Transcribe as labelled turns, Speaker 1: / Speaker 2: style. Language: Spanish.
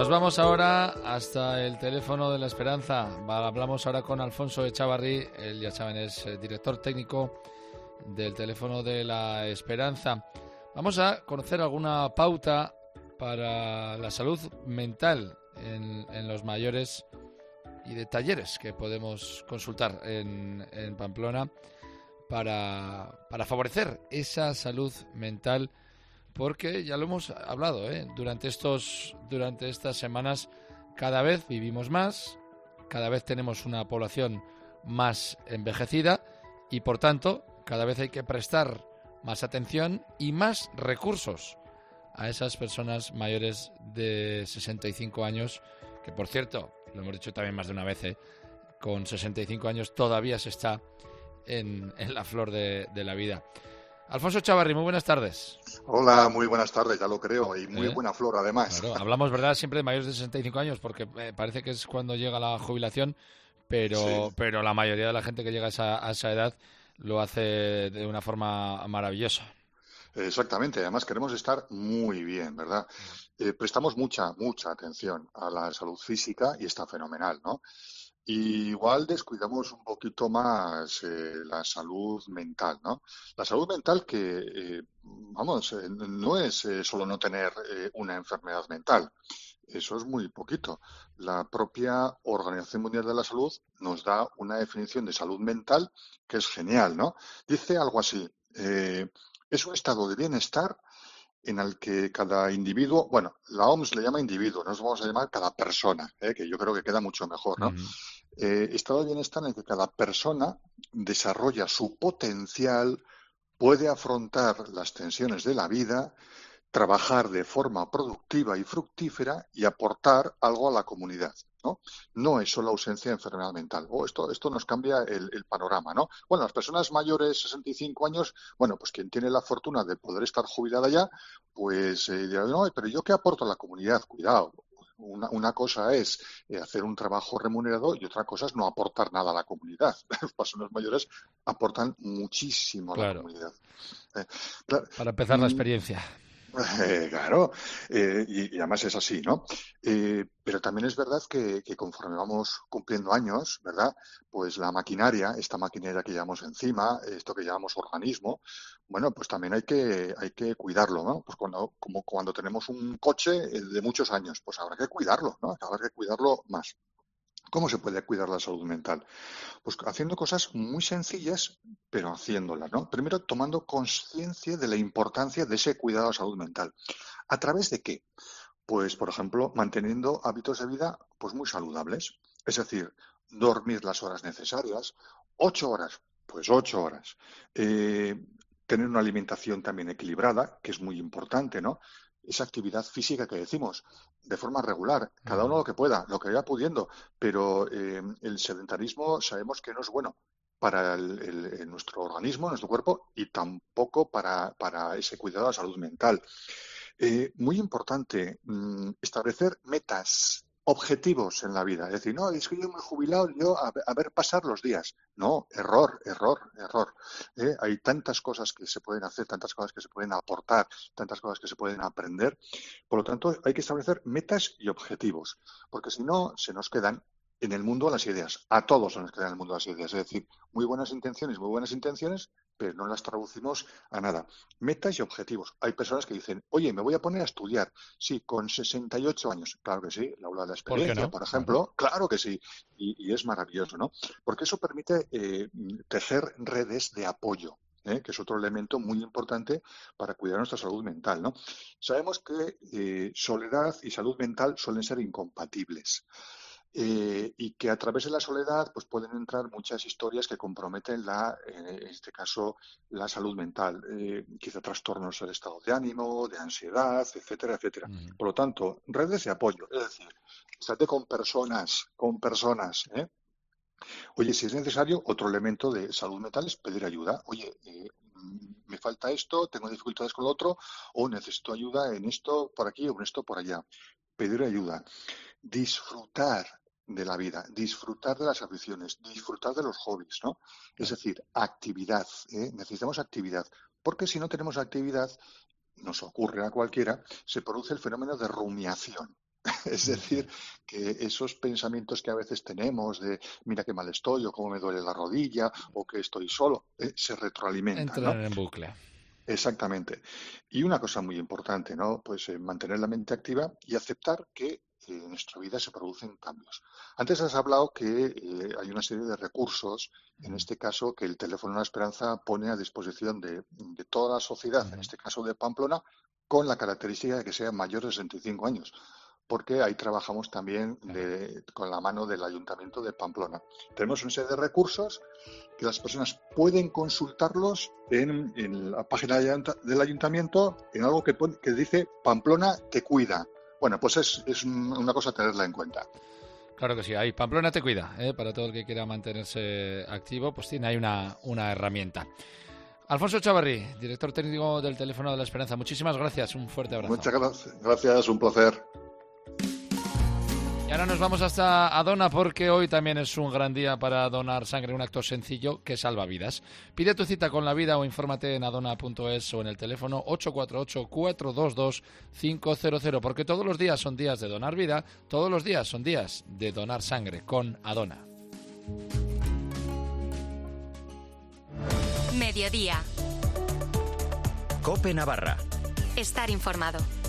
Speaker 1: Nos vamos ahora hasta el teléfono de la esperanza. Hablamos ahora con Alfonso Echavarri, él ya saben es director técnico del teléfono de la esperanza. Vamos a conocer alguna pauta para la salud mental en los mayores y de talleres que podemos consultar en Pamplona para favorecer esa salud mental, porque ya lo hemos hablado, durante estas semanas cada vez vivimos más, cada vez tenemos una población más envejecida y por tanto cada vez hay que prestar más atención y más recursos a esas personas mayores de 65 años, que por cierto, lo hemos dicho también más de una vez, con 65 años todavía se está en la flor de la vida. Alfonso Echavarri, muy buenas tardes.
Speaker 2: Hola, muy buenas tardes, ya lo creo, y muy buena flor además.
Speaker 1: Claro, hablamos, ¿verdad?, siempre de mayores de 65 años porque parece que es cuando llega la jubilación, pero la mayoría de la gente que llega a esa edad lo hace de una forma maravillosa.
Speaker 2: Exactamente, además queremos estar muy bien, ¿verdad? Prestamos mucha atención a la salud física y está fenomenal, ¿no? Y igual descuidamos un poquito más la salud mental, ¿no? La salud mental que, no es solo no tener una enfermedad mental. Eso es muy poquito. La propia Organización Mundial de la Salud nos da una definición de salud mental que es genial, ¿no? Dice algo así, es un estado de bienestar en el que cada individuo, bueno, la OMS le llama individuo, nos vamos a llamar cada persona, que yo creo que queda mucho mejor, ¿no? Estado de bienestar en el que cada persona desarrolla su potencial, puede afrontar las tensiones de la vida, trabajar de forma productiva y fructífera y aportar algo a la comunidad, ¿no? No es solo ausencia de enfermedad mental. Esto nos cambia el panorama, ¿no? Bueno, las personas mayores, 65 años, bueno, pues quien tiene la fortuna de poder estar jubilada ya, pues dirá, no, pero ¿yo qué aporto a la comunidad? Cuidado. Una cosa es hacer un trabajo remunerado y otra cosa es no aportar nada a la comunidad. Las personas mayores aportan muchísimo a la comunidad.
Speaker 1: Para empezar la experiencia.
Speaker 2: Claro, y además es así, ¿no? Pero también es verdad que conforme vamos cumpliendo años, ¿verdad? Pues la maquinaria, esta maquinaria que llevamos encima, esto que llamamos organismo, bueno, pues también hay que cuidarlo, ¿no? Pues como cuando tenemos un coche de muchos años, pues habrá que cuidarlo, ¿no? Habrá que cuidarlo más. ¿Cómo se puede cuidar la salud mental? Pues haciendo cosas muy sencillas, pero haciéndolas, ¿no? Primero, tomando conciencia de la importancia de ese cuidado de la salud mental. ¿A través de qué? Pues, por ejemplo, manteniendo hábitos de vida pues muy saludables. Es decir, dormir las horas necesarias, 8 horas, pues 8 horas. Tener una alimentación también equilibrada, que es muy importante, ¿no? Esa actividad física que decimos, de forma regular, cada uno lo que pueda, lo que vaya pudiendo, pero el sedentarismo sabemos que no es bueno para nuestro organismo, nuestro cuerpo, y tampoco para ese cuidado de la salud mental. Muy importante, establecer metas, objetivos en la vida. Es decir, no, es que yo me he jubilado, yo a ver pasar los días. No, error. Hay tantas cosas que se pueden hacer, tantas cosas que se pueden aportar, tantas cosas que se pueden aprender. Por lo tanto, hay que establecer metas y objetivos, porque si no, se nos quedan en el mundo las ideas. A todos se nos quedan en el mundo las ideas. Es decir, muy buenas intenciones, pero no las traducimos a nada. Metas y objetivos. Hay personas que dicen, oye, me voy a poner a estudiar. Sí, con 68 años. Claro que sí, la aula de la experiencia, por ejemplo. Claro que sí. Y es maravilloso, ¿no? Porque eso permite tejer redes de apoyo. Que es otro elemento muy importante para cuidar nuestra salud mental, ¿no? Sabemos que soledad y salud mental suelen ser incompatibles. Y que a través de la soledad pues pueden entrar muchas historias que comprometen en este caso la salud mental, quizá trastornos del estado de ánimo, de ansiedad, etcétera, etcétera. Por lo tanto, redes de apoyo, es decir, estate con personas, ¿eh? Oye, si es necesario, otro elemento de salud mental es pedir ayuda. Oye, me falta esto, tengo dificultades con lo otro, o necesito ayuda en esto por aquí o en esto por allá. Pedir ayuda. Disfrutar de la vida, disfrutar de las aficiones, disfrutar de los hobbies, ¿no? Es decir, actividad, necesitamos actividad, porque si no tenemos actividad, nos ocurre a cualquiera, se produce el fenómeno de rumiación. Es decir, que esos pensamientos que a veces tenemos de mira qué mal estoy, o cómo me duele la rodilla, o que estoy solo, se retroalimentan, ¿no?
Speaker 1: Entrar en bucle.
Speaker 2: Exactamente. Y una cosa muy importante, ¿no? Pues mantener la mente activa y aceptar que en nuestra vida se producen cambios. Antes has hablado que hay una serie de recursos, en este caso que el Teléfono de la Esperanza pone a disposición de toda la sociedad, en este caso de Pamplona, con la característica de que sean mayores de 65 años, porque ahí trabajamos también con la mano del Ayuntamiento de Pamplona. Tenemos una serie de recursos que las personas pueden consultarlos en la página del Ayuntamiento, en algo que dice Pamplona te cuida. Bueno, pues es una cosa a tenerla en cuenta.
Speaker 1: Claro que sí, ahí Pamplona te cuida, para todo el que quiera mantenerse activo, pues tiene ahí una herramienta. Alfonso Echavarri, director técnico del Teléfono de la Esperanza, muchísimas gracias, un fuerte abrazo.
Speaker 2: Muchas gracias, un placer.
Speaker 1: Y ahora nos vamos hasta Adona porque hoy también es un gran día para donar sangre, un acto sencillo que salva vidas. Pide tu cita con la vida o infórmate en adona.es o en el teléfono 848-422-500 porque todos los días son días de donar vida, todos los días son días de donar sangre con Adona.
Speaker 3: Mediodía.
Speaker 4: COPE Navarra.
Speaker 3: Estar informado.